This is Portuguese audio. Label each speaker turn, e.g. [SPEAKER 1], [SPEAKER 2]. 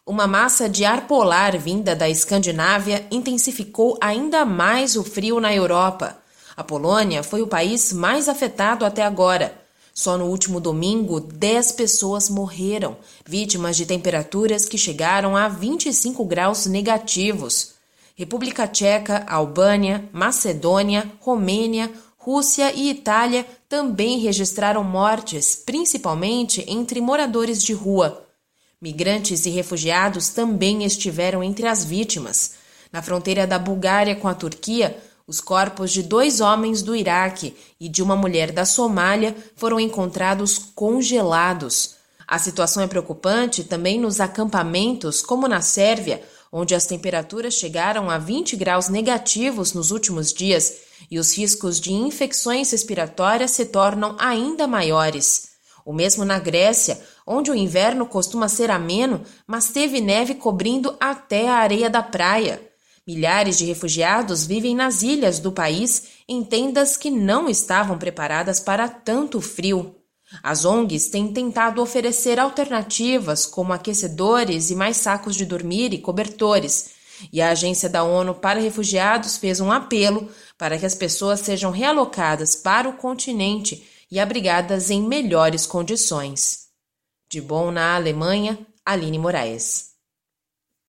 [SPEAKER 1] Uma massa de ar polar vinda da Escandinávia intensificou ainda mais o frio na Europa. A Polônia foi o país mais afetado até agora. Só no último domingo, 10 pessoas morreram, vítimas de temperaturas que chegaram a 25 graus negativos. República Tcheca, Albânia, Macedônia, Romênia, Rússia e Itália também registraram mortes, principalmente entre moradores de rua. Migrantes e refugiados também estiveram entre as vítimas. Na fronteira da Bulgária com a Turquia, os corpos de 2 homens do Iraque e de uma mulher da Somália foram encontrados congelados. A situação é preocupante também nos acampamentos, como na Sérvia, onde as temperaturas chegaram a 20 graus negativos nos últimos dias e os riscos de infecções respiratórias se tornam ainda maiores. O mesmo na Grécia, onde o inverno costuma ser ameno, mas teve neve cobrindo até a areia da praia. Milhares de refugiados vivem nas ilhas do país em tendas que não estavam preparadas para tanto frio. As ONGs têm tentado oferecer alternativas como aquecedores e mais sacos de dormir e cobertores. E a Agência da ONU para Refugiados fez um apelo para que as pessoas sejam realocadas para o continente e abrigadas em melhores condições. De Bonn, na Alemanha, Aline Moraes.